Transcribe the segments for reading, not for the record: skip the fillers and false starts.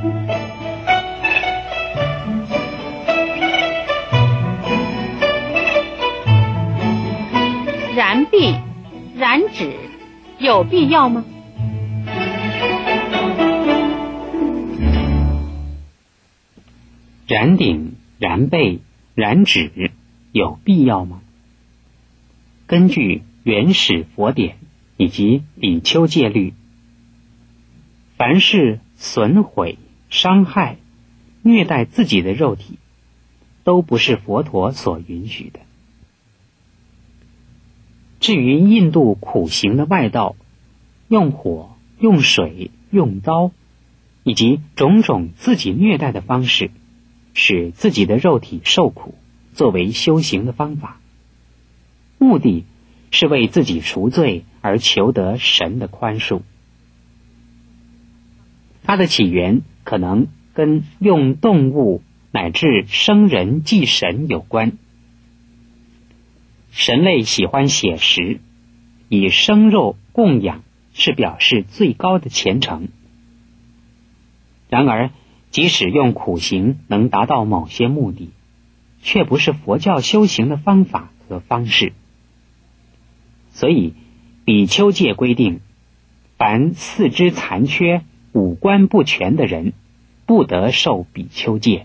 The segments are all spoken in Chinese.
燃币、燃脂有必要吗？ 燃鼎、燃焙、燃脂有必要吗？根据原始佛典以及比丘戒律，凡是损毁、伤害、虐待自己的肉体，都不是佛陀所允许的。至于印度苦行的外道，用火、用水、用刀，以及种种自己虐待的方式，使自己的肉体受苦，作为修行的方法，目的是为自己赎罪而求得神的宽恕。它的起源可能跟用动物乃至生人祭神有关。神类喜欢写实，以生肉供养是表示最高的虔诚。然而，即使用苦行能达到某些目的，却不是佛教修行的方法和方式。所以，比丘戒规定，凡四肢残缺、五官不全的人，不得受比丘戒。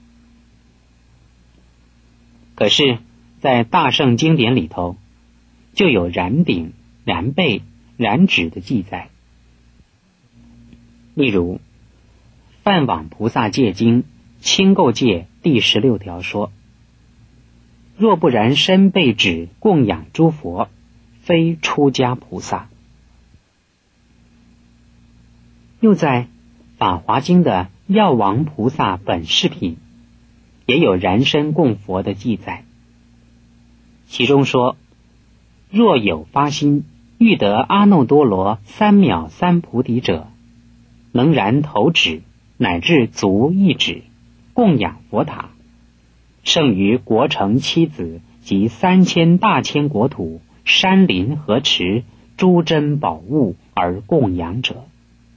可是，在大乘经典里头，就有燃鼎、燃焙、燃脂的记载。例如，梵网菩萨戒经清垢戒第16条说：若不燃身焙脂供养诸佛，非出家菩萨。又在法华经的药王菩萨本事品也有燃身供佛的记载，其中说：若有发心欲得阿耨多罗三藐三菩提者，能燃头脂乃至足一指，供养佛塔，胜于国城妻子及3000大千国土、山林河池、诸珍宝物而供养者。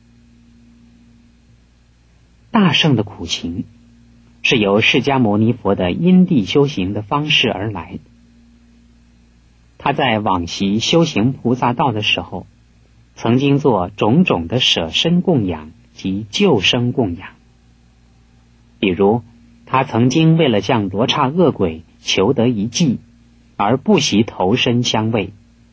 大乘的苦行是由释迦牟尼佛的因地修行的方式而来。他在往昔修行菩萨道的时候，曾经做种种的舍身供养及救生供养。比如，他曾经为了向罗刹恶鬼求得一计，而不惜投身相卫；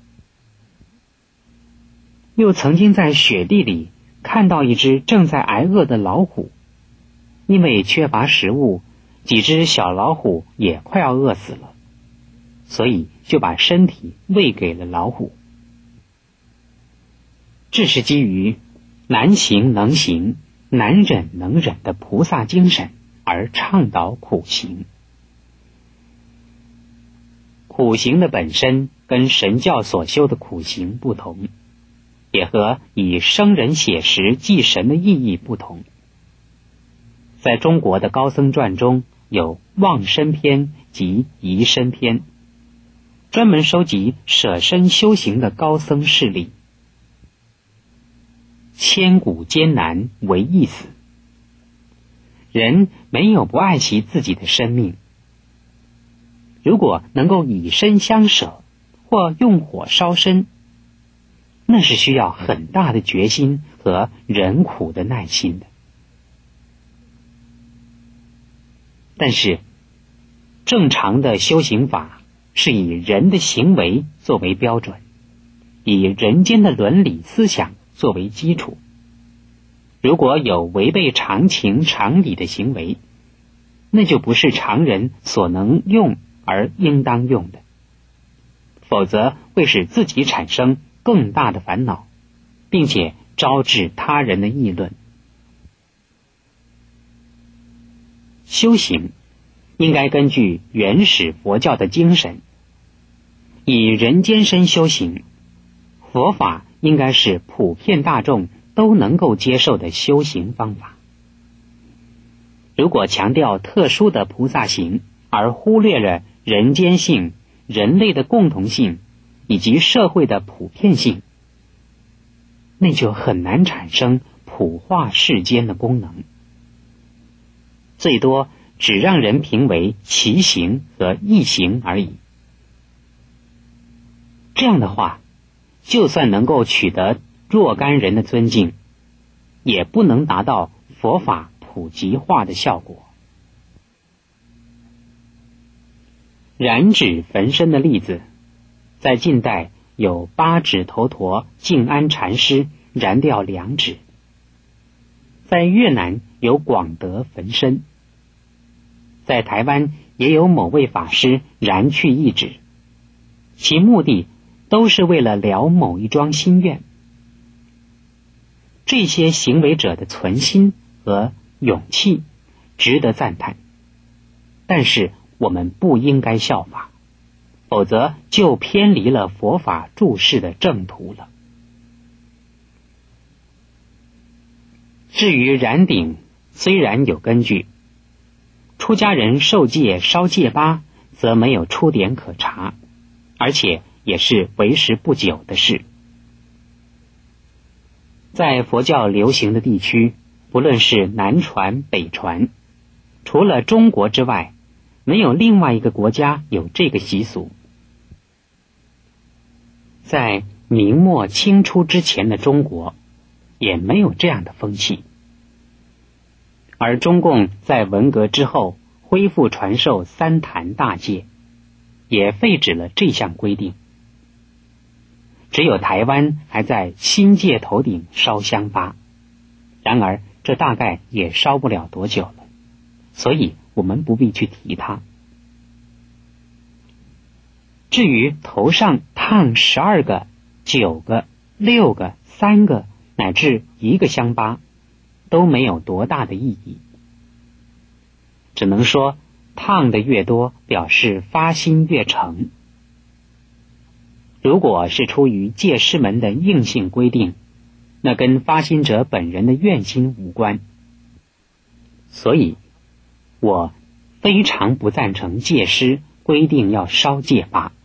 又曾经在雪地里看到一只正在挨饿的老虎，因为缺乏食物，几只小老虎也快要饿死了，所以就把身体喂给了老虎。这是基于难行能行、难忍能忍的菩萨精神而倡导苦行。苦行的本身跟神教所修的苦行不同，也和以生人写实祭神的意义不同。在中国的高僧传中有忘身篇及移身篇，专门收集舍身修行的高僧事例。千古艰难为一死，人没有不爱惜自己的生命。如果能够以身相舍，或用火烧身，那是需要很大的决心和忍苦的耐心的。但是，正常的修行法是以人的行为作为标准，以人间的伦理思想作为基础。如果有违背常情常理的行为，那就不是常人所能用而应当用的，否则会使自己产生更大的烦恼，并且招致他人的议论。修行应该根据原始佛教的精神，以人间身修行。佛法应该是普遍大众都能够接受的修行方法。如果强调特殊的菩萨行，而忽略了人间性、人类的共同性以及社会的普遍性，那就很难产生普化世间的功能， 最多只让人评为奇行和异行而已。这样的话，就算能够取得若干人的尊敬，也不能达到佛法普及化的效果。燃指焚身的例子，在近代有八指头陀静安禅师燃掉2指，在越南有广德焚身，在台湾也有某位法师燃去1指，其目的都是为了了某一桩心愿。这些行为者的存心和勇气值得赞叹，但是我们不应该效法，否则就偏离了佛法注释的正途了。至于燃顶，虽然有根据，出家人受戒烧戒疤则没有出典可查，而且也是为时不久的事。在佛教流行的地区，不论是南传北传，除了中国之外，没有另外一个国家有这个习俗。在明末清初之前的中国，也没有这样的风气。而中共在文革之后恢复传授3坛大戒，也废止了这项规定。只有台湾还在新戒头顶烧香疤，然而这大概也烧不了多久了，所以我们不必去提它。至于头上烫12个、9个、6个、3个乃至1个香疤，都没有多大的意义。只能说烫的越多，表示发心越诚。如果是出于戒师门的硬性规定，那跟发心者本人的愿心无关。所以我非常不赞成戒师规定要烧戒疤。